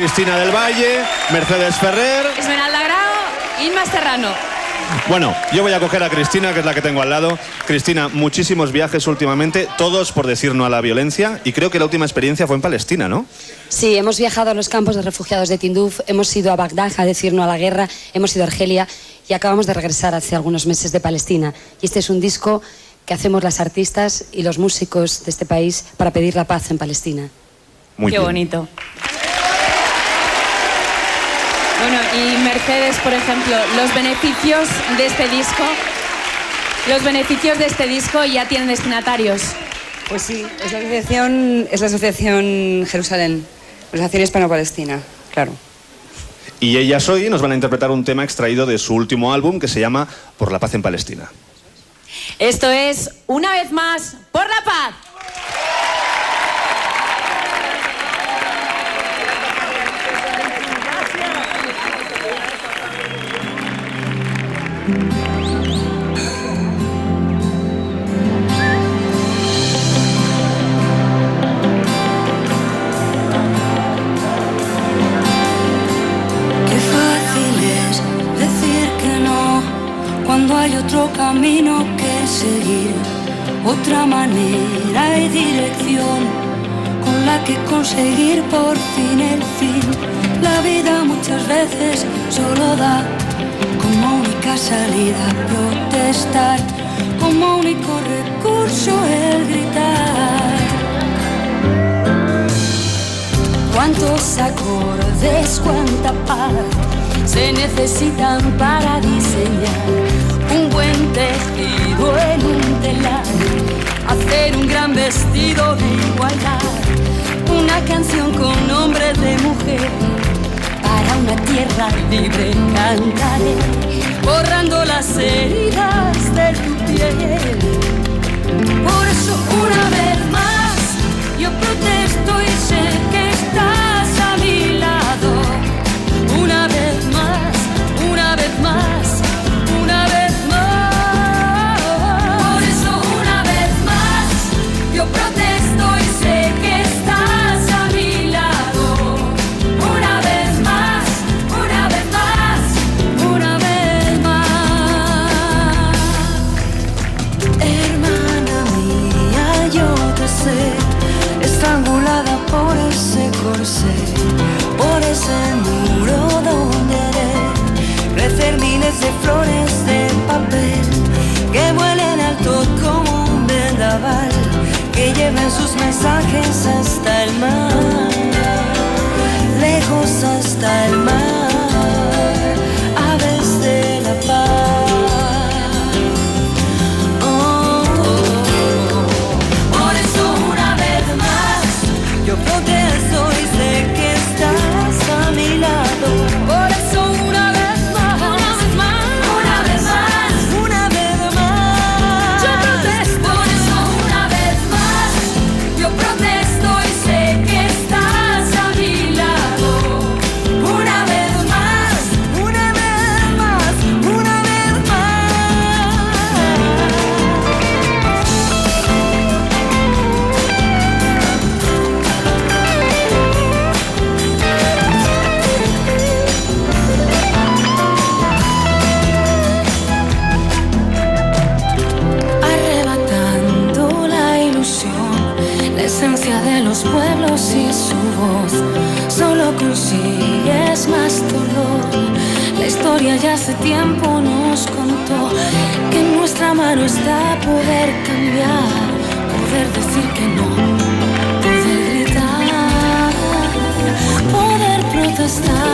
Cristina del Valle, Mercedes Ferrer, Esmeralda Grau, Inma Serrano. Bueno, yo voy a coger a Cristina, que es la que tengo al lado. Cristina, muchísimos viajes últimamente, todos por decir no a la violencia, y creo que la última experiencia fue en Palestina, ¿no? Sí, hemos viajado a los campos de refugiados de Tinduf, hemos ido a Bagdad a decir no a la guerra, hemos ido a Argelia y acabamos de regresar hace algunos meses de Palestina. Y este es un disco que hacemos las artistas y los músicos de este país para pedir la paz en Palestina. Muy Qué bien. bonito. Bueno, y Mercedes, por ejemplo, los beneficios de este disco ya tienen destinatarios. Pues sí, es la asociación Jerusalén, Asociación Hispano-Palestina, claro. Y ellas hoy nos van a interpretar un tema extraído de su último álbum que se llama Por la paz en Palestina. Esto es Una vez más, por la paz. Cuando hay otro camino que seguir, otra manera y dirección con la que conseguir por fin el fin. La vida muchas veces solo da como única salida protestar, como único recurso el gritar. ¿Cuántos acordes, cuánta paz se necesitan para diseñar un buen tejido en un telar, hacer un gran vestido de igualdad, una canción con nombre de mujer, para una tierra libre cantaré, borrando las heridas de tu piel? Por eso una vez más yo protesto y sé que estás a mi lado. Una vez más, una vez más, una vez más. Por eso una vez más yo protesto y sé que estás a mi lado. Una vez más, una vez más, una vez más. Hermana mía, yo te sé, estrangulada por ese corsé, por ese muro donde haré crecer miles de flores de papel que vuelen alto como un vendaval, que lleven sus mensajes hasta el mar, lejos hasta el mar, aves de la paz. Oh, oh, oh. Por eso una vez más yo protesto y sé que estás a mi lado. Por eso una vez más, una vez más, una vez más, una vez más, yo protesto. Por eso una vez más yo protesto y sé que estás a mi lado. Una vez más, una vez más, una vez más. Arrebatando la ilusión, la esencia de los pueblos y su voz, solo consigues más dolor. La historia ya hace tiempo nos contó que en nuestra mano está poder cambiar, poder decir que no, poder gritar, poder protestar.